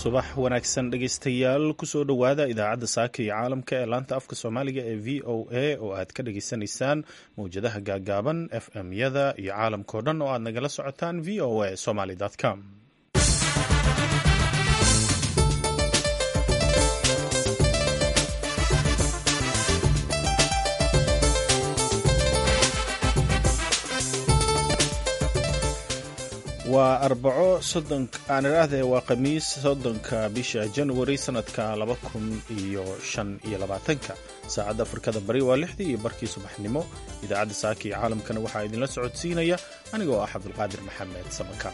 subax wanaagsan dhegaystayaal kusoo dhowaada idaacadda saaka iyo caalamka ee laanta afka soomaaliga ee v o a oo aad ka dhagaysanaysaan mawjadaha gaagaaban f m-yada iyo caalamkao dhan oo aad nagala socotaan v o a somaly com. waa arbaco waa khamiis 30 bisha januari sanadka 2025 saacadda afrikada bari waa 6 iyo barkii subaxnimo. idaacadda saaka iyo caalamkana waxaa idinla socodsiinaya anigoo ah cabdulqaadir maxamed samaka.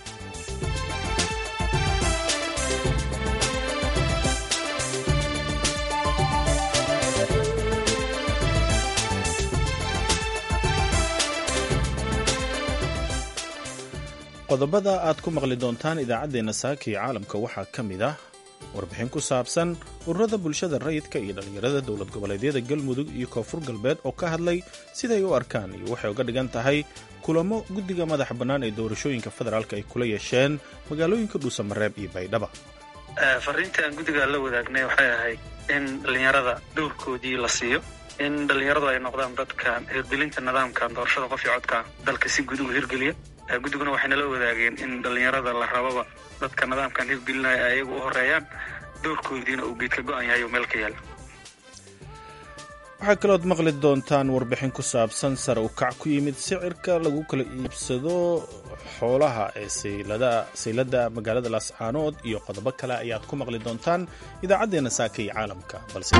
qodobada aad ku maqli doontaan idaacaddeenna saaka iyo caalamka waxaa ka mid ah warbixin ku saabsan ururada bulshada rayidka iyo dhallinyarada dowlad goboleedyada galmudug iyo koonfur galbeed oo ka hadlay siday u arkaan iyo waxay uga dhigan tahay kulamo guddiga madaxa bannaan ee doorashooyinka federaalka ay kula yeesheen magaalooyinka dhuusamareeb iyo baydhaba. fariinta aan guddiga la wadaagnay waxay ahayd in dhallinyarada dowrkoodii la siiyo, in dhallinyaradu ay noqdaan dadka hirgelinta nidaamka doorashada qof iyo codka dalka si guud uga hirgeliya. guddiguna waxayna la wadaageen in dhallinyarada la rababa dadka nidaamkan hirgelinaya ay ayagu u horeeyaan, doorkoodiina uu geedka go-an yahay oo meel ka yaala. waxaa kalood maqli doontaan warbixin ku saabsan sare u kac ku yimid sicirka lagu kala iibsado xoolaha ee sayladda magaalada laascaanood iyo qodobo kale ayaad ku maqli doontaan idaacaddeenna saaka iyo caalamka. balse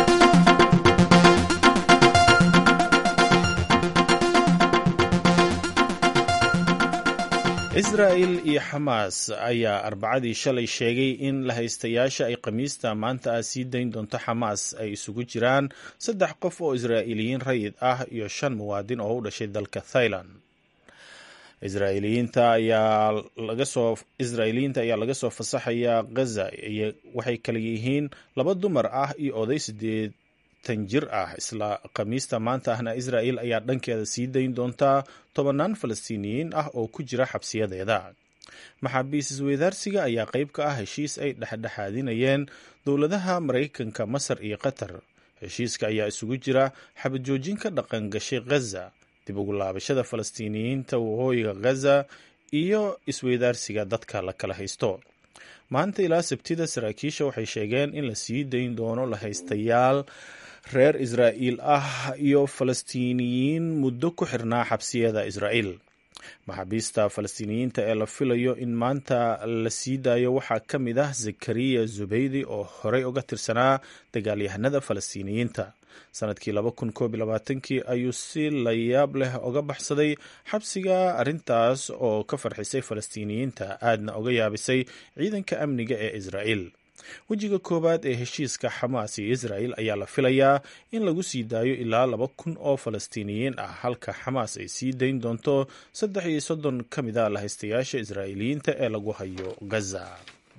israa'il iyo xamaas ayaa arbacadii shalay sheegay in la haystayaasha ay khamiista maanta ah sii dayn doonto xamaas ay isugu jiraan 3 qof oo israa'iiliyiin rayid ah iyo 5 muwaadin oo u dhashay dalka Thailand. Israa'iiliyiinta ayaa laga soo fasaxayaa Gaza waxay kala yihiin 2 dumar ah iyo oday 8 jir ah. isla khamiista maanta ahna Israa'il ayaa dhankeeda sii dayn doontaa 10 Falastiiniyiin ah oo ku jira xabsiyadeeda. maxaabiis isweydaarsiga ayaa qayb ka ah heshiis ay dhexdhexaadinayeen dowladaha Maraykanka, Masar iyo Qatar. heshiiska ayaa isugu jira xabad joojin ka dhaqan gashay Gaza, dib ugu laabashada Falastiiniyiinta waqooyiga Gaza iyo isweydaarsiga dadka la kala haysto. maanta ilaa Sabtida saraakiisha waxay sheegeen in la sii dayn doono la haystayaal reer Israa'iil ah iyo Falastiiniyiin muddo ku xirnaa xabsiyada Israa'iil. maxaabiista Falastiiniyiinta ee la filayo in maanta la sii daayo waxaa ka mid ah Zakariya Zubaydi oo horey uga tirsanaa dagaalyahanada Falastiiniyiinta. sanadkii 2021 ayuu si la yaab leh uga baxsaday xabsiga, arrintaas oo ka farxisay Falastiiniyiinta aadna uga yaabisay ciidanka amniga ee Israa'iil. wejiga koowaad ee heshiiska xamaas iyo Israa'iil ayaa la filayaa in lagu sii daayo ilaa 2,000 oo Falastiiniyiin ah, halka xamaas ay sii dayn doonto 33 ka mid a la haystayaasha Israa'iiliyiinta ee lagu hayo Gaza.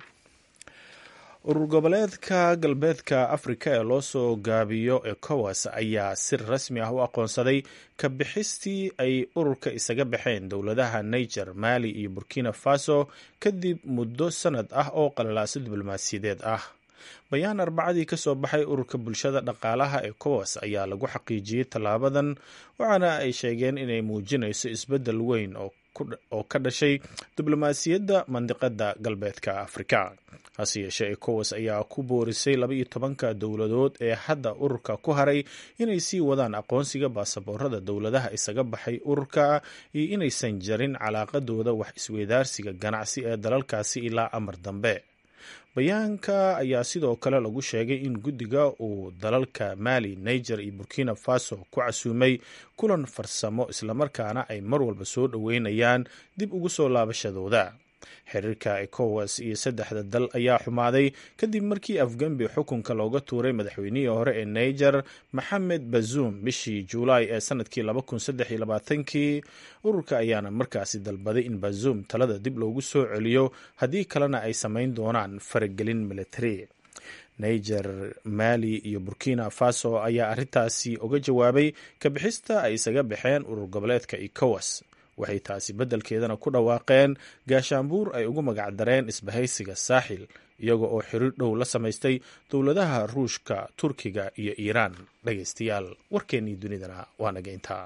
urur goboleedka galbeedka Afrika ee loo soo gaabiyo ECOWAS ayaa si rasmi ah u aqoonsaday ka bixistii ay ururka isaga baxeen dowladaha Niger, Mali iyo Burkina Faso kadib muddo sanad ah oo qalalaase diblomaasiyadeed ah. bayaan arbacadii ka soo baxay ururka bulshada dhaqaalaha ECOWAS ayaa lagu xaqiijiyey tallaabadan, waxaana ay sheegeen inay muujinayso isbeddel weyn oo ka dhashay diblomaasiyadda mandiqada galbeedka Afrika. hase yeeshee ECOWAS ayaa ku boorisay 12 dowladood ee hadda ururka ku haray inay sii wadaan aqoonsiga baasaboorada dowladaha isaga baxay ururka iyo inaysan jarin calaaqadooda wax isweydaarsiga ganacsi ee dalalkaasi ilaa amar dambe. bayaanka ayaa sidoo kale lagu sheegay in guddiga uu dalalka Mali, Niger iyo Burkina Faso ku casuumay kulan farsamo, islamarkaana ay mar walba soo dhoweynayaan dib ugu soo laabashadooda. xiriirka ECOWAS iyo 3 dal ayaa xumaaday kadib markii Afgambi xukunka looga tuuray madaxweynihii hore ee Niger Mohamed Bazoum bishii Juulaay ee sanadkii 2023. ururka ayaana markaasi dalbaday in Bazoum talada dib loogu soo celiyo, haddii kalena ay samayn doonaan faragelin military. Niger, Mali iyo Burkina Faso ayaa arrintaasi uga jawaabay ka bixista ay isaga baxeen urur goboleedka ECOWAS. waxay taasi beddelkeedana ku dhawaaqeen gaashaanbuur ay ugu magacdareen isbahaysiga saaxil iyaga oo xiriir dhow la samaystay dowladaha ruushka, turkiga iyo iiraan. dhegaystayaal, warkeennii dunidana waa naga intaa.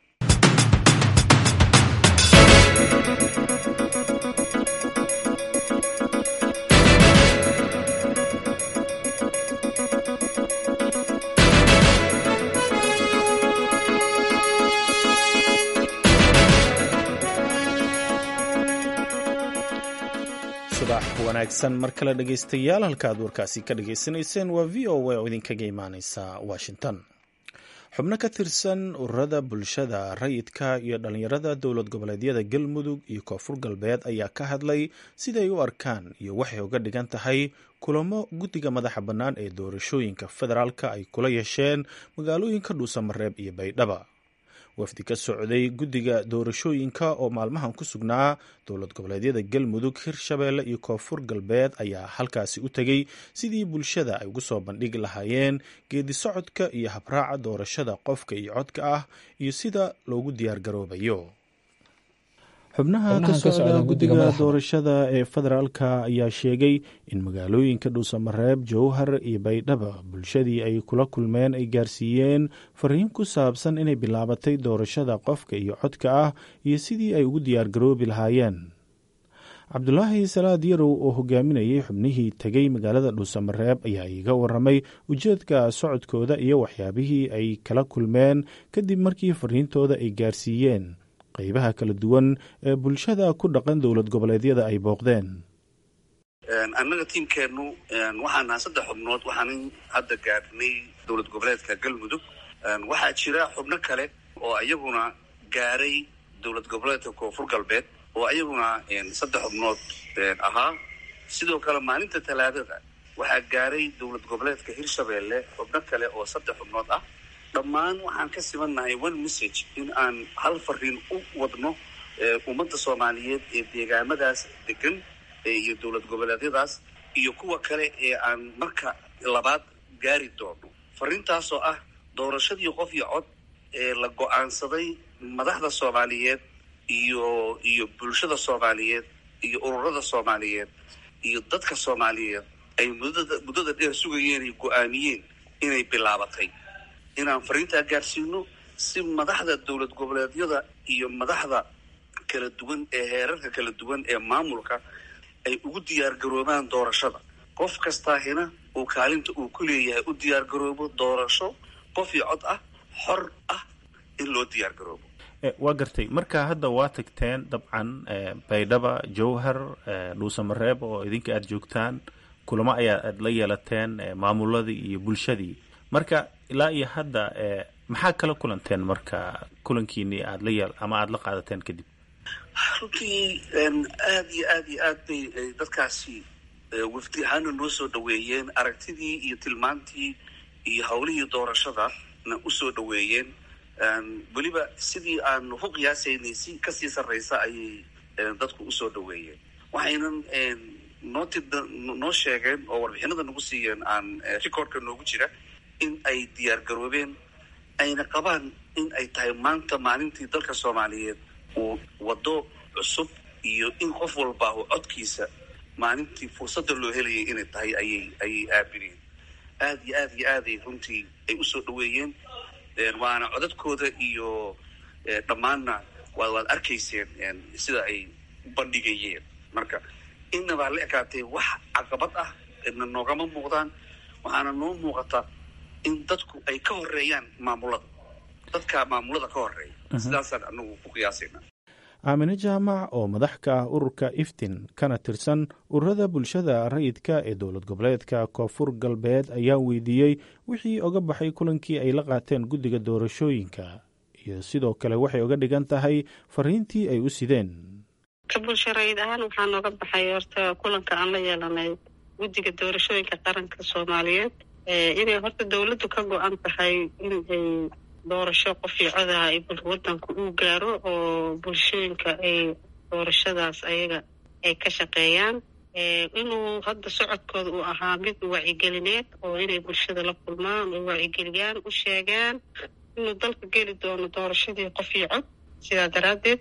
subax wanaagsan mar kale dhegaystayaal, halkaaad warkaasi ka dhagaysanayseen waa v o a oo idinkaga imaaneysa Washington. xubno ka tirsan ururada bulshada rayidka iyo dhalinyarada dowlad goboleedyada Galmudug iyo Koonfur Galbeed ayaa ka hadlay siday u arkaan iyo waxay uga dhigan tahay kulamo guddiga madaxa bannaan ee doorashooyinka federaalka ay kula yeesheen magaalooyinka Dhuusamareeb iyo Baydhabo. wafdi ka socday guddiga doorashooyinka oo maalmahan ku sugnaa dowlad goboleedyada Galmudug, Hirshabeelle iyo Koonfur Galbeed ayaa halkaasi u tegey sidii bulshada ay ugu soo bandhigi lahaayeen geedi socodka iyo habraaca doorashada qofka iyo codka ah iyo sida loogu diyaargaroobayo. xubnaha ka socda guddiga doorashada ee federaalka ayaa sheegay in magaalooyinka Dhuusamareeb, Jowhar iyo Baydhabo bulshadii ay kula kulmeen ay gaarsiiyeen fariin ku saabsan inay bilaabatay doorashada qofka iyo codka ah iyo sidii ay ugu diyaargaroobi lahaayeen. Cabdulaahi Salaad Yarow oo hogaaminayay xubnihii tegey magaalada Dhuusamareeb ayaa iga waramay ujeedka socodkooda iyo waxyaabihii ay kala kulmeen kadib markii fariintooda ay gaarsiiyeen qaybaha kala duwan ee bulshada ku dhaqan dowlad goboleedyada ay booqdeen. annaga tiimkeennu waxaan 3 xubnood waxaan hadda gaarnay dowlad goboleedka Galmudug. waxaa jira xubno kale oo ayaguna gaaray dowlad goboleedka Koonfur Galbeed oo ayaguna 3 xubnood ahaa. sidoo kale maalinta Talaadada waxaa gaaray dowlad goboleedka Hirshabeelle xubno kale oo 3 xubnood ah. dhammaan waxaan ka simannahay one message in aan hal fariin u wadno ummadda Soomaaliyeed ee deegaamadaas degan iyo dowlad goboleedyadaas iyo kuwa kale ee aan marka labaad gaari doono. fariintaasoo ah doorashadii qof iyo cod ee la go'aansaday madaxda Soomaaliyeed iyo bulshada Soomaaliyeed iyo ururada Soomaaliyeed iyo dadka Soomaaliyeed ay muddada dheer sugayeen ay go'aamiyeen inay bilaabatay. inaan fariintaa gaarsiino si madaxda dowlad goboleedyada iyo madaxda kala duwan ee heerarka kala duwan ee maamulka ay ugu diyaargaroobaan doorashada. qof kastaahina uu kaalinta uu ku leeyahay u diyaargaroobo doorasho qof iyo cod ah, xor ah in loo diyaargaroobo. waa gartay. marka hadda waa tagteen dabcan Baydhabo, Jowhar, Dhuusamareeb oo idinka aad joogtaan, kulamo aad la yeelateen maamuladii iyo bulshadii. marka ilaa iyo hadda maxaa kala kulanteen marka kulankiinii aad la qaadateen kadib? runtii aad bay dadkaasi wafdi ahaana noo soo dhaweeyeen, aragtidii iyo tilmaantii iyo howlihii doorashadana u soo dhaweeyeen. weliba sidii aan ku qiyaasaynay si kasii sarraysa ayay dadku u soo dhaweeyeen. waxaynan noo sheegeen oo warbixinada nagu siiyeen aan recordka noogu jira in ay diyaargaroobeen ayna qabaan in ay tahay maanta maalintii dalka Soomaaliyeed uu wado cusub iyo in qof walba uu codkiisa maalintii fursadda loo helayay inay tahay ayay aamineen. aad runtii ay u soo dhaweeyeen. waana codadkooda iyo dhammaanna waad arkayseen sida ay bandhigayeen. marka innaba la ekaatay wax caqabad ah inna noogama muuqdaan. waxaana noo muuqata in dadku ay ka horeeyaan dadka maamulada ka horeeya. sidaasaan anagu ku qiyaasayna. Aamine Jaamac oo madax ka ah ururka Iftiin kana tirsan ururada bulshada rayidka ee dowlad goboleedka Koonfur Galbeed ayaa weydiiyey wixii uga baxay kulankii ay la qaateen guddiga doorashooyinka iyo sidoo kale waxay uga dhigan tahay fariintii ay u sideen. ka bulsho rayid ahaan waxaa nooga baxay horta kulanka aan la yeelanay guddiga doorashooyinka qaranka Soomaaliyeed inay horta dowladdu ka go'an tahay in ay doorasho qof iyo cod ah ay wadanku u gaaro oo bulshooyinka ay doorashadaas ayaga ay ka shaqeeyaan. inuu hadda socodkooda uu ahaa mid wacigelineed oo inay bulshada la kulmaan oo wacigeliyaan u sheegaan inuu dalka geli doono doorashadii qof iyo cod. sidaa daraaddeed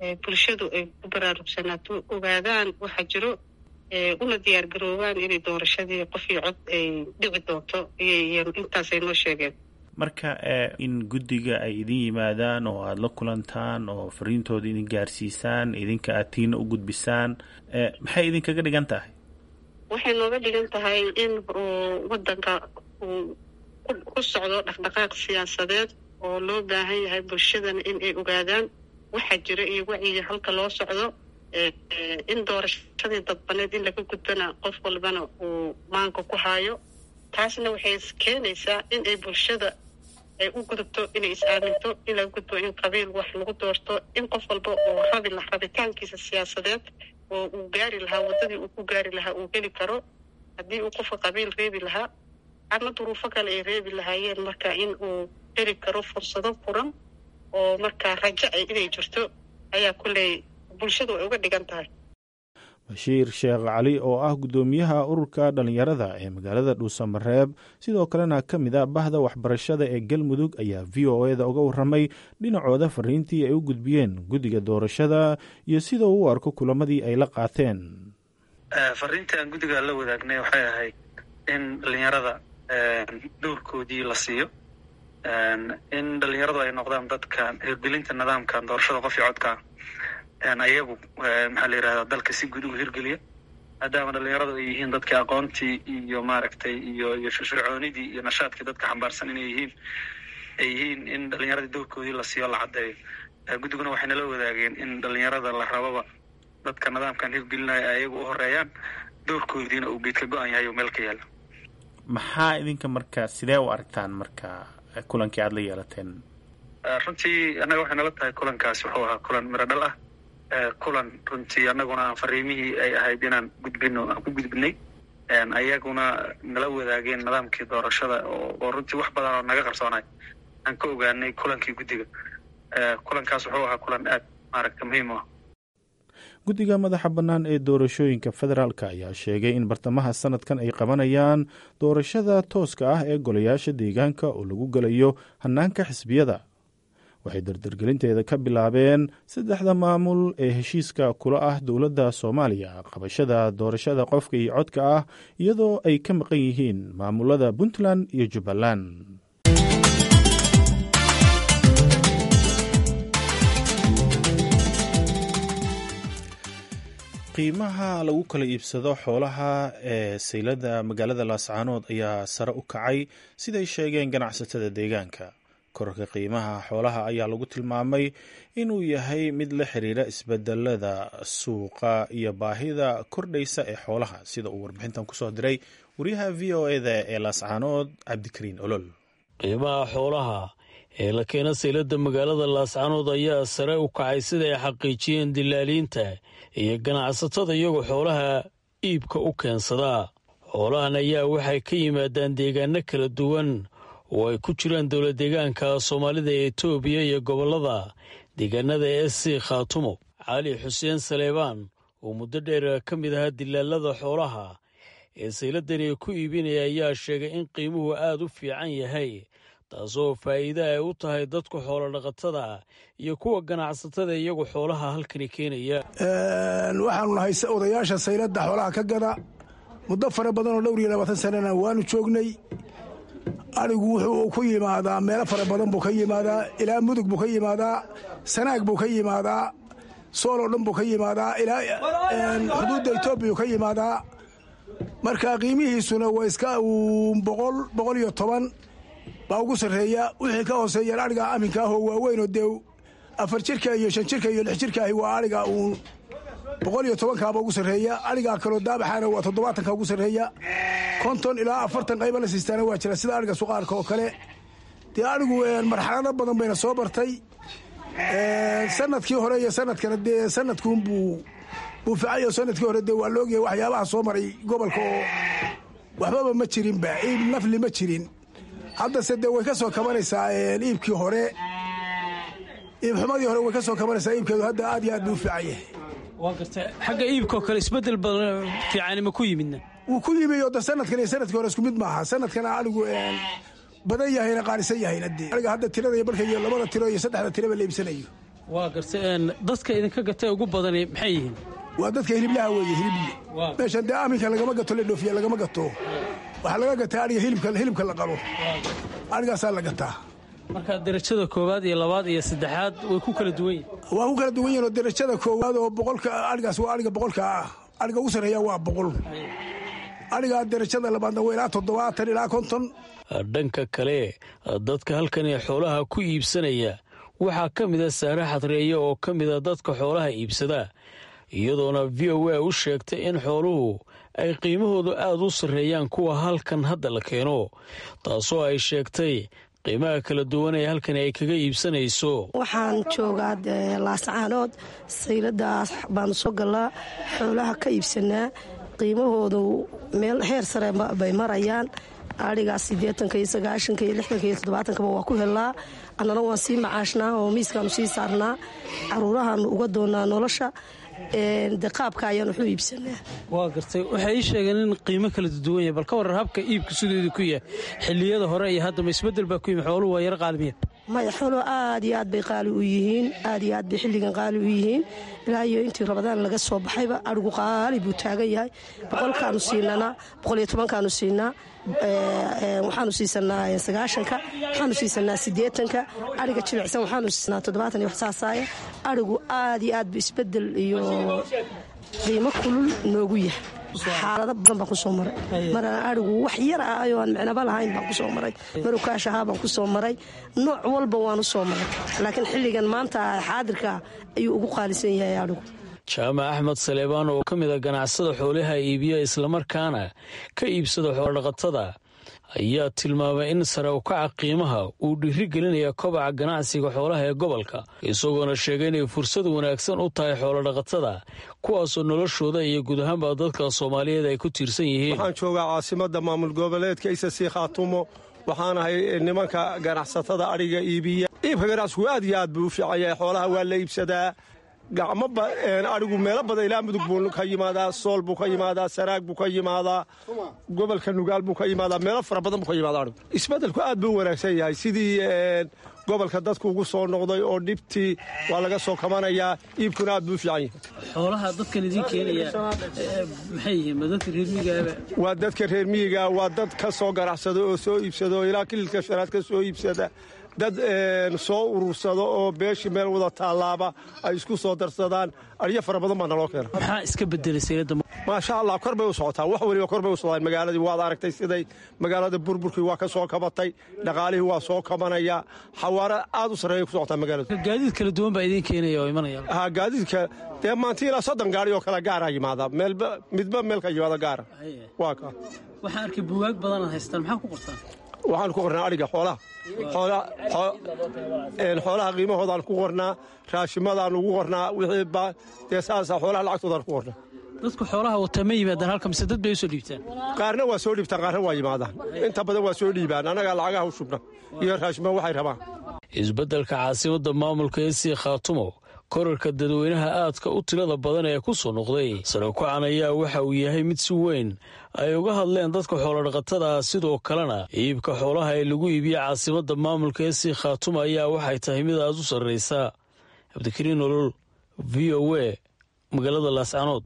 bulshadu ay ku baraarugsanaato ogaadaan waxa jiro una diyaar garoobaan inay doorashadii qof iyo cod ay dhici doonto iyo intaasay noo sheegeen. marka in guddiga ay idin yimaadaan oo aada la kulantaan oo fariintooda idin gaarsiisaan idinka aad tiina u gudbisaan maxay idinkaga dhigan tahay? waxay nooga dhigan tahay in waddanka uu ku socdo dhaqdhaqaaq siyaasadeed oo loo baahan yahay bulshadana in ay ogaadaan waxa jira iyo wacyiga halka loo socdo, in doorashadii dadbaneed in laga gudbana qof walbana uu maanka ku haayo. taasna waxay keenaysaa in ay bulshada ay u gudubto inay is-aaminto, in laga gudbo in qabiil wax lagu doorto, in qof walba oo rabitaankiisa siyaasadeed oo uu gaari lahaa waddadii uu ku gaari lahaa uu heli karo. haddii uu qofka qabiil reebi lahaa ama duruufo kale ay reebi lahaayeen, marka in uu heli karo fursado furan oo markaa rajo ay inay jirto ayaa kulley bulshadu ay uga dhigan tahay. bashiir sheekh cali oo ah guddoomiyaha ururka dhallinyarada ee magaalada dhuusamareeb sidoo kalena ka mid a bahda waxbarashada ee galmudug ayaa v o eda uga warramay dhinacooda fariintii ay u gudbiyeen guddiga doorashada iyo sida uu u arko kulamadii ay la qaateen. fariintii aan guddiga la wadaagnay waxay ahayd in dhallinyarada dowrkoodii la siiyo, in dhallinyaradu ay noqdaan dadka hirgelinta nidaamkan doorashada qof iyo codka ayagu maxaa la yidhahdaa dalka si guud ugu hirgeliya, maadaama dhallinyaradu ay yihiin dadka aqoontii iyo maaragtay iyo firfircoonidii iyo nashaadkii dadka xambaarsan inay yihiin in dhallinyaradii dowrkoodii la siiyo la caddeeyo. guddiguna waxay nala wadaageen in dhallinyarada la rababa dadka nidaamkan hirgelinaya ayagu u horeeyaan, dowrkoodiina uu geedka go-an yahay oo meel ka yaala. maxaa idinka marka sidee u aragtaan marka kulankii aada la yeelateen? runtii annaga waxay nala tahay kulankaasi wuxuu ahaa kulan miro dhal ah, kulan runtii annaguna aan fariimihii ay ahayd inaan gudbino aan ku gudbinay, ayaguna nala wadaageen nidaamkii doorashada oo runtii wax badan oo naga qarsoonay aan ka ogaanay kulankii guddiga. kulankaas wuxuu ahaa kulan aad maaragta muhiim u ah. guddiga madaxa bannaan ee doorashooyinka federaalka ayaa sheegay in bartamaha sanadkan ay qabanayaan doorashada tooska ah ee golayaasha deegaanka oo lagu gelayo hannaanka xisbiyada. waxay dardargelinteeda ka bilaabeen 3 maamul ee heshiiska kula ah dowladda soomaaliya qabashada doorashada qofka iyo codka ah, iyadoo ay ka maqan yihiin maamulada puntland iyo jubbaland. qiimaha lagu kala iibsado xoolaha ee saylada magaalada laascaanood ayaa sare u kacay siday sheegeen ganacsatada deegaanka. kororka qiimaha xoolaha ayaa lagu tilmaamay inuu yahay mid la xiriira isbedelada suuqa iyo baahida kordhaysa ee xoolaha, sida uu warbixintan kusoo diray wariyaha v o eda ee laascaanood cabdikariin olol. qiimaha xoolaha ee la keena saylada magaalada laascaanood ayaa sare u kacay sida ay xaqiijiyeen dilaaliinta iyo ganacsatada iyagoo xoolaha iibka u keensadaa. xoolahan ayaa waxay ka yimaadaan deegaano kala duwan oo ay ku jiraan dowlad deegaanka soomaalida ee etoobiya iyo gobollada deegaanada ee SC Khaatumo. cali xuseen saleebaan oo muddo dheer ka mid ahaa dilaalada xoolaha ee sayladani ku iibinaya ayaa sheegay in qiimuhu aad u fiican yahay, taasoo faa'iido ay u tahay dadka xoolo dhaqatada iyo kuwa ganacsatada iyagu xoolaha halkani keenaya. waxaanu nahay odayaasha sayladda xoolaha ka gada muddo fara badan oo dhowr iyo 20 sanana waanu joognay. arigu wuxuu ku yimaadaa meelo fara badan buu ka yimaadaa, ilaa mudug buu ka yimaadaa, sanaag buu ka yimaadaa, sool oo dhan buu ka yimaadaa, ilaa xuduudda etoobiya buu ka yimaadaa. marka qiimihiisuna waa iska 110 baa ugu sarreeya. wixii ka hooseeyaan ariga aminka ahoo waaweynoo dee 4 jirka iyo 5 jirka iyo 6 jirka ahi waa ariga 110kaaba ugu sarreeya. arigaa kaloo daabaxaana waa 70ka ugu sarreeya. 50 ilaa 40 qayba la siistaana waa jira sida ariga suqaarka oo kale. dee arigu marxalado badan bayna soo bartay. sanadkii hore iyo sanadkana dee sanadkuunbuu fiicayo. sanadkii hore dee waa laogyahay waxyaabaha soo maray gobolka oo waxbaba ma jirinba, iib nafli ma jirin. haddase dee way ka soo kabanaysaa iibkii hore, iibxumadii hore way ka soo kabanaysaa. iibkeedu hadda aad iyo aad buu u fiican yahay. waa garta xagga iibkoo kale isbedel badan fiican ma ku yimidna? wuu ku yimi oo sanadkan iyo sanadkii hore isku mid maaha. sanadkana arigu badan yahayna qaalisan yahayna dee ariga hadda tirada iyo marka iyo 2 tiro iyo 3 tiraba la iibsanayo waa gartay dadka idinka gatay ugu badani maxay yihiin waa dadka hiliblaha weeye hilibli meeshan dee aminka lagama gato la dhoofiya lagama gato waxaa laga gataa adhiga hilibka la qalo adhigaasaa la gataa marka darajada koowaad iyo labaad iyo saddexaad way ku kala duwan yihiin waa ku kala duwan yihiin oo darajada koowaad oo boqolka adhigaas waa adhiga boqolka ah adhiga ugu sarreeya waa 100 adhiga darajada labaadna waa ilaa 70 ilaa 50. dhanka kale dadka halkan ee xoolaha ku iibsanaya waxaa ka mid a Saare Xadreeye oo ka mid a dadka xoolaha iibsada iyadoona VOA u sheegtay in xooluhu ay qiimahoodu aad u sarreeyaan kuwa halkan hadda la keeno taasoo ay sheegtay qiimaha kala duwan ee halkan ay kaga iibsanayso. waxaan joogaa Laascaanood sayladaas baan soo galaa xoolaha ka iibsanaa qiimahoodu meel heer sare bay marayaan adhigaas 80 iyo 90 iyo 60 iyo 70 waa ku helaa annana waan sii macaashnaa oo miiskaanu sii saarnaa caruurahaanu uga doonaa nolosha qaabka ayaan wuxuu iibsanaa. waa gartay waxay ii sheegeen in qiimo kala duwan yahay bal ka waran habka iibka sideedu ku yahay xilliyada hore iyo hadda ma isbedel baa ku yimid xooluhu waa yar qaalmiya maya xooluhu aad iyo aad bay qaali u yihiin aad iyo aad bay xilligan qaali u yihiin ilaa iyo intii Ramadaan laga soo baxayba adhigu qaali buu taagan yahay 100kaanu siinana 110kaanu siinaa waxaanu siisanaa 90ka waxaanu siisanaa 80ka adhiga jilicsan waxaanu siisanaa 70 iyo wax saasaaya adhigu aad iyo aad isbedel iyo qiimo kulul noogu yahay xaalado badan baan ku soo maray marana adhigu wax yar ah ayoo aan micnaba lahayn baan ku soo maray marukaash ahaa baan ku soo maray nooc walba waanu soo maray laakiin xilligan maanta xaadirka ayuu ugu qaalisan yahay adhigu. Jaamac Axmed Saleebaan oo ka mid ah ganacsada xoolaha iibiya isla markaana ka iibsada xoolo-dhaqatada ayaa tilmaamay in sare u kaca qiimaha uu dhiirigelinayo kobaca ganacsiga xoolaha ee gobolka isagoona sheegay inay fursad wanaagsan u tahay xoolo-dhaqatada kuwaasoo noloshooda iyo guud ahaanba dadka Soomaaliyeed ay ku tiirsan yihiin. waxaan joogaa caasimadda maamul goboleedka Isasii Khaatumo waxaan ahay nimanka ganacsatada ariga iibiya iibka ganacsigu aad iyo aad buu u fiican yahay xoolaha waa la iibsadaa gacmaba arigu meelo badan ilaa mudug buu ka yimaadaa sool buu ka yimaadaa saraag buu ka yimaadaa gobolka nugaal buu ka yimaadaa meelo fara badan buu ka yimaadaa arigu isbeddelku aad buu wanaagsan yahay sidii gobolka dadku ugu soo noqday oo dhibtii waa laga soo kamanayaa iibkuna aad buu fiican yahay. xoolaha dadkan idin keenaya maxay yihiin dadka reer miyiga waa dadka reer miyiga waa dad ka soo ganacsada oo soo iibsada oo ilaa kililka sharaad ka soo iibsada dad soo urursado oo beeshii meel wada taalaaba ay isku soo darsadaan ariyo fara badan baa naloo keena. maxaa iska bedelay saylada maasha Allah kor bay u socotaa wax waliba kor bay u socdaan magaaladii waad aragtay siday magaalada burburkii waa ka soo kabatay dhaqaalihii waa soo kabanaya xawaara aad u sareeyo ku socotaa magaalada. gaadiid kala duwan baa idin keenaya oo imanaya gaadiidka dee maanta ilaa 30 gaari oo kala gaar ah yimaada midba meel ka yimaada gaar waa ka waxaan arkay buugaag badan haystaan maxaa ku qortaan waxaan ku qornaa ariga xoolaha qiimahoodaan ku qornaa raashimadaan ugu qornaa wixii dee saasa xoolaha lacagtoodaan ku qornaa. dadku xoolaha wata ma yimaadaan halka mise dad bay u soo dhiibtaan qaarna waa soo dhiibtaan qaarna waa yimaadaan inta badan waa soo dhiibaan annagaa lacagaha u shubna iyo raashima waxay rabaan. isbeddelka caasimadda maamulka Isasii Khaatumo korarka dadweynaha aadka u tilada badan ee ku soo noqday sare u kacan ayaa waxa uu yahay mid si weyn ay uga hadleen dadka xoolo-dhaqatada sidoo kalena iibka xoolaha ee lagu iibiya caasimadda maamulka Isasii Khaatumo ayaa waxay tahay mid aad u sarreysa. Cabdikariin Nolol VOA magaalada Laascaanood.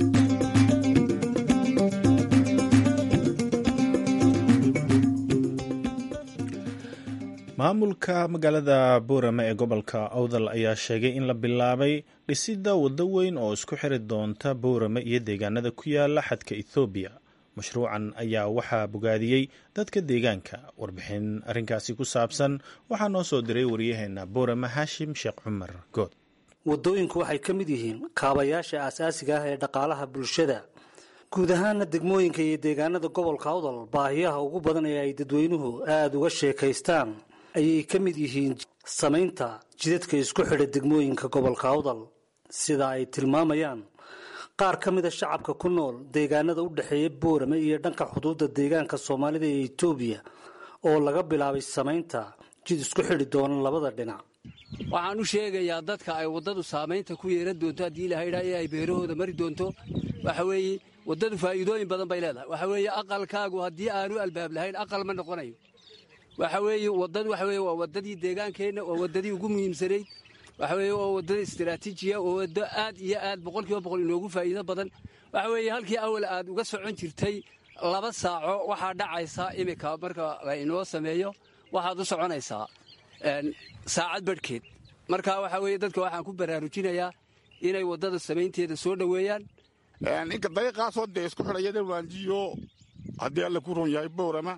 maamulka magaalada Boorama ee gobolka Awdal ayaa sheegay in la bilaabay dhisidda waddo weyn oo isku xiri doonta Boorama iyo deegaanada ku yaala xadka Ethiopia. mashruucan ayaa waxaa bogaadiyey dadka deegaanka. warbixin arrinkaasi ku saabsan waxaa noo soo diray wariyaheena Boorama Haashim Sheekh Cumar Good. waddooyinku waxay ka mid yihiin kaabayaasha aasaasiga ah ee dhaqaalaha bulshada guud ahaana degmooyinka iyo deegaanada gobolka Awdal baahiyaha ugu badan ee ay dadweynuhu aad uga sheekaystaan ayay ka mid yihiin samaynta jidadka isku xidha degmooyinka gobolka Awdal sida ay tilmaamayaan qaar ka mid ah shacabka ku nool deegaanada u dhaxeeya Boorama iyo dhanka xuduudda deegaanka Soomaalida ee Itoobiya oo laga bilaabay samaynta jid isku xidhi doona labada dhinac. waxaan u sheegayaa dadka ay waddadu saamaynta ku yeelan doonto haddii la haydhaa ee ay beerahooda mari doonto waxa weeye waddadu faa'iidooyin badan bay leedahay. waxa weeye aqalkaagu haddii aanu albaab lahayn aqal ma noqonayo. waxa weeye waddadu waxa weeye waa waddadii deegaankeenna waa waddadii ugu muhiimsanayd waxa weeye waa wadada istiraatiijiya oo waddo aad iyo aad 100% inoogu faa'iido badan waxa weeye halkii awal aad uga socon jirtay 2 saaco waxaa dhacaysa imika marka la inoo sameeyo waxaad u soconaysaa saacad badhkeed marka waxa weeye dadka waxaan ku baraarujinayaa inay wadada samaynteeda soo dhaweeyaan inka dariiqaasoo dee isku xidhayada waanjiyo haddii alle ku run yahay Boorama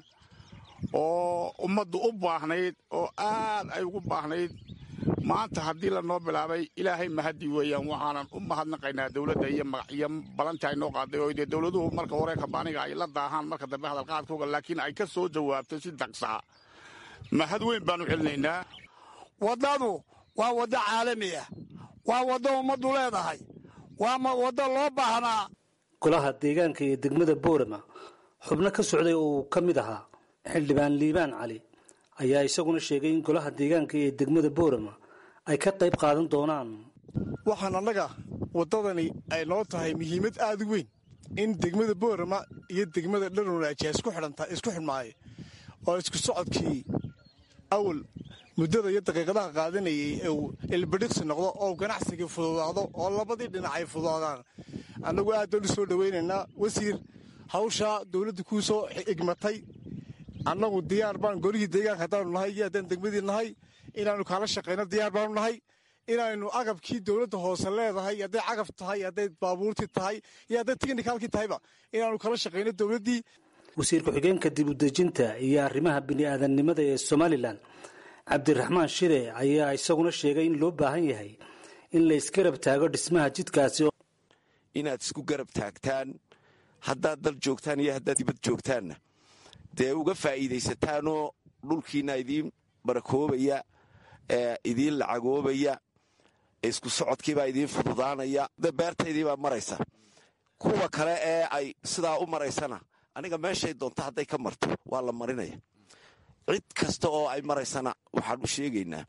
oo ummaddu u baahnayd oo aad ay ugu baahnayd maanta haddii la noo bilaabay ilaahay mahadi weeyaan waxaanan u mahadnaqaynaa dawladda iyo balanta ay noo qaaday oo dee dawladuhu marka hore kabaaniga ay la daahaan marka dambe hadalqaadkooga laakiin ay ka soo jawaabtay si daqsaa mahad weyn baanu celinaynaa waddadu waa waddo caalami ah waa waddo ummaddu leedahay waa waddo loo baahnaa golaha deegaanka iyo degmada Boorama xubno ka socday oo ka mid ahaa xildhibaan Liibaan Cali ayaa isaguna sheegay in golaha deegaanka iyo degmada Boorama ay ka qayb qaadan doonaan waxaan annaga waddadani ay noo tahay muhiimad aad u weyn in degmada Boorama iyo degmada Dharnuur isku xidhmaayo oo isku socodkii awal muddada iyo daqiiqadaha qaadanayay ee ilbadhiqsi noqdo oo ganacsiga fududaado oo labadii dhinac ay fududaadaan annagu aad u soo dhaweynaynaa wasiir hawsha dawladdu ku soo igmatay annagu diyaar baan golihii deegaanka haddaanu nahay iyo haddaan degmadii nahay inaannu kala shaqayno diyaar baanu nahay inaynu agabkii dawladda hoose leedahay hadday cagaf tahay hadday baabuurtii tahay iyo hadday tiknikaalkii tahayba inaannu kala shaqayno dawladdii wasiir ku-xigeenka dib u dejinta iyo arrimaha bini'aadamnimada ee Somaliland Cabdiraxmaan Shire ayaa isaguna sheegay in loo baahan yahay in la isgarab taago dhismaha jidkaasi inaad isku garab taagtaan haddaad dal joogtaan iyo haddaad dibad joogtaanna dee uga faa'iidaysataanoo dhulkiina idiin barakoobaya idiin lacagoobaya isku socodkiibaa idiin fududaanaya beertaydiibaa maraysa kuwa kale ee ay sidaa u maraysana aniga meeshay doonta hadday ka marto waa la marinaya cid kasta oo ay maraysana waxaan u sheegaynaa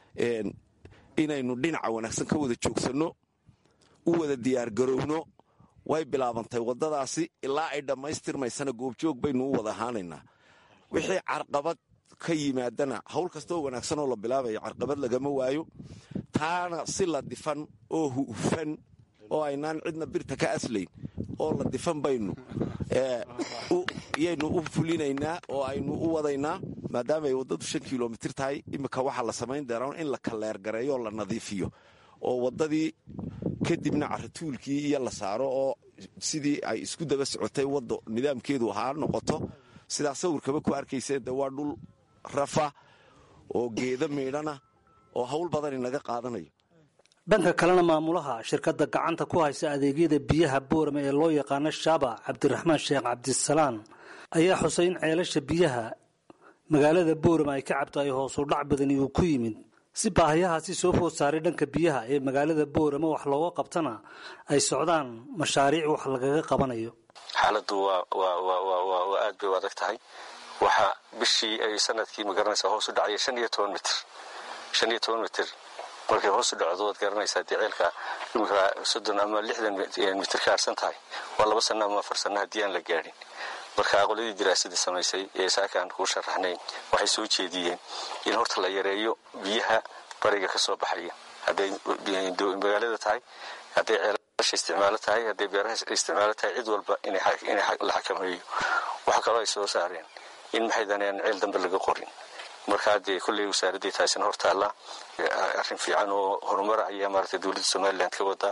inaynu dhinaca wanaagsan ka wada joogsanno u wada diyaargarowno way bilaabantay waddadaasi ilaa ay dhammaystirmaysana goobjoog baynu u wada ahaanaynaa wixii carqabad ka yimaadana hawl kasta oo wanaagsan oo la bilaabaya carqabad lagama waayo taana si la difan oo hufan oo aynaan cidna birta ka aslayn oo la difan baynu yaynu u fulinaynaa oo aynu u wadaynaa maadaama ay waddadu 5 kilomitir tahay imika waxaa la samayn doonaa in la kaleergareeyo oo la nadiifiyo oo waddadii kadibna caratuulkii iyo la saaro oo sidii ay isku daba socotay waddo nidaamkeedu ahaa noqoto sidaa sawirkaba ku arkayseen de waa dhul rafa oo geeda miidhana oo hawl badan inaga qaadanayo dhanka kalena maamulaha shirkadda gacanta ku haysa adeegyada biyaha Boorama ee loo yaqaano Shaaba Cabdiraxmaan Sheekh Cabdisalaan ayaa xusay in ceelasha biyaha magaalada Boorama ay ka cabtay hoos u dhac badan uu ku yimid si baahiyahaasi soo food saaray dhanka biyaha ee magaalada Boorama wax looga qabtana ay socdaan mashaariic wax lagaga qabanayo xaaladdu waa aad bay adag tahay waxa bishii ay sanadkii magaranaysa hoos u dhacay 15 mitir markay hoos u dhacdo waad garanaysaa ceelka imika 30 ama 60 mitir ka harsan tahay waa 2 sano ama 4 sano hadii aan la gaarin marka aqoontii diraasada samaysay ee saakaan ku sharaxnay waxay soo jeediyeen in horta la yareeyo biyaha bariga ka soo baxaya haday magaalada tahay haday ceelasha isticmaalo tahay haday beeraha isticmaalo tahay cid walba inay la xakameeyo waxa kale ay soo saareen in maxaydaneen ceel dambe laga qorin marka de kulli wasaaradda taasan hortaala arrin fiican oo horumar ayaa maartay dawladda Soomaaliland ka wada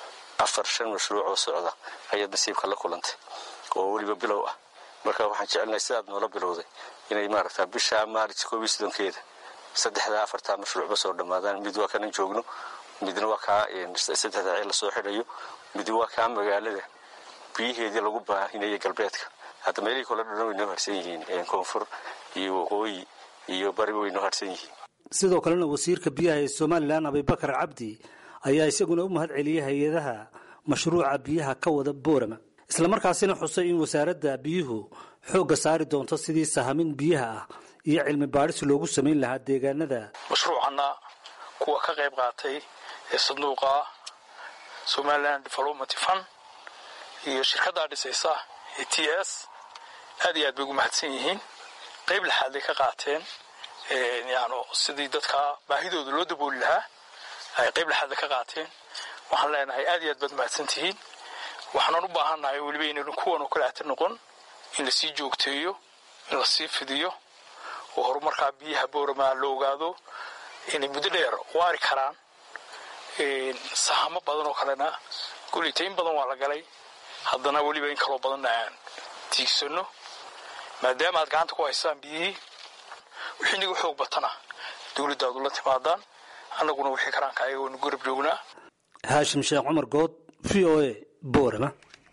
4 mashruuc oo socda ayaa nasiibka la kulantay oo waliba bilow ah marka waxaan jecelnahay sidaad noola bilowday inay maartay bisha Maarch 12keeda 3-4 mashruuc soo dhamaadaan mid waa kan joogno midna waa ka saddexda ceel la soo xidhayo mid waa ka magaalada biyaheedii lagu baahinayay galbeedka hadda meelii kala dhan way noo harsan yihiin koonfur iyo waqooyi iyo bari way noo harsan yihiin sidoo kalena wasiirka biyaha ee Soomaaliland Abubakar Cabdi ayaa isaguna u mahad celiyay hay'adaha mashruuca biyaha ka wada Boorama isla markaasina xusay in wasaaradda biyuhu xoogga saari doonto sidii sahamin biyaha ah iyo cilmi baaris loogu sameyn lahaa deegaanada mashruucana kuwa ka qayb qaatay ee sanduuqa Somaliland Development Fund iyo shirkadda dhisaysa ETS aad iyo aad bay ugu mahadsan yihiin qayb lahaad ka qaateen sidii dadka baahidooda loo dabooli lahaa ay qayb laxaadla ka qaateen waxaan leenahay aad iyo aad baad mahadsan tihiin waxaan u baahannahay weliba inaynu kuwan oo kale ahtir noqon in la sii joogteeyo in la sii fidiyo oo horumarkaa biyaha boorama la ogaado inay muddo dheer waari karaan sahamo badan oo kalena golita in badan waa la galay haddana weliba in kaloo badanna aan tiigsano maadaama aad gacanta ku haysaan biyihii wixii niga xoog batana dowladdaadu la timaadaan annaguna wixii karaanka ayaga waynu garab joognaa haashim sheekh cumar good v o a boorama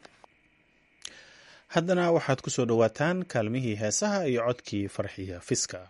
haddana waxaad ku soo dhowaataan kaalmihii heesaha iyo codkii farxiya fiska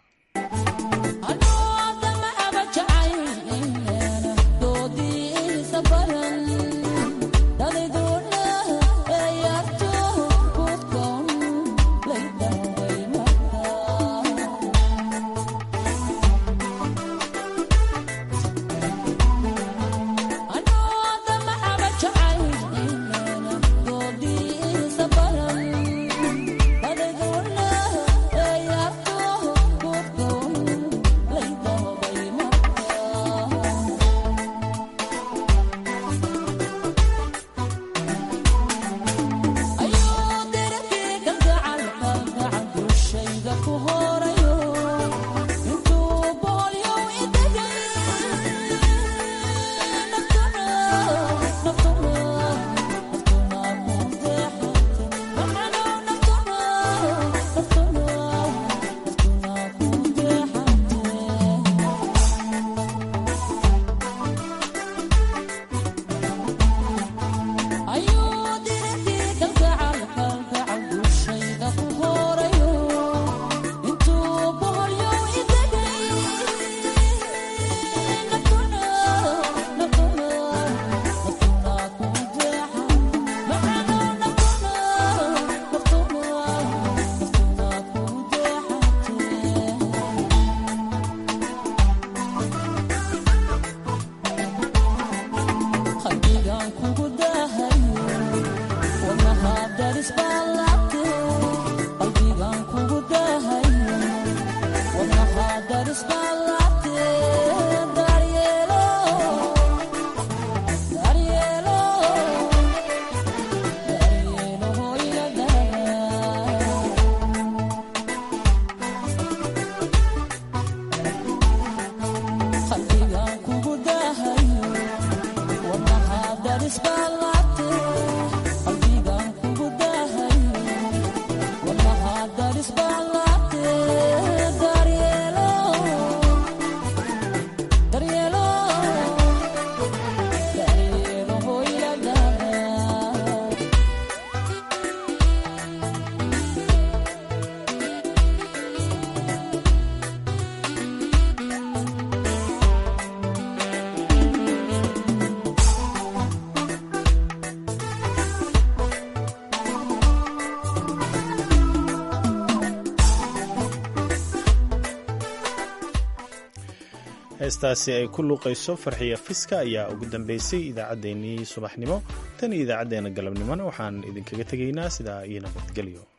heestaasi ay ku luuqayso farxiya fiska ayaa ugu dambaysay idaacaddeenii subaxnimo tan iyo idaacaddeenna galabnimona waxaan idinkaga tegaynaa sidaa iyo nabadgelyo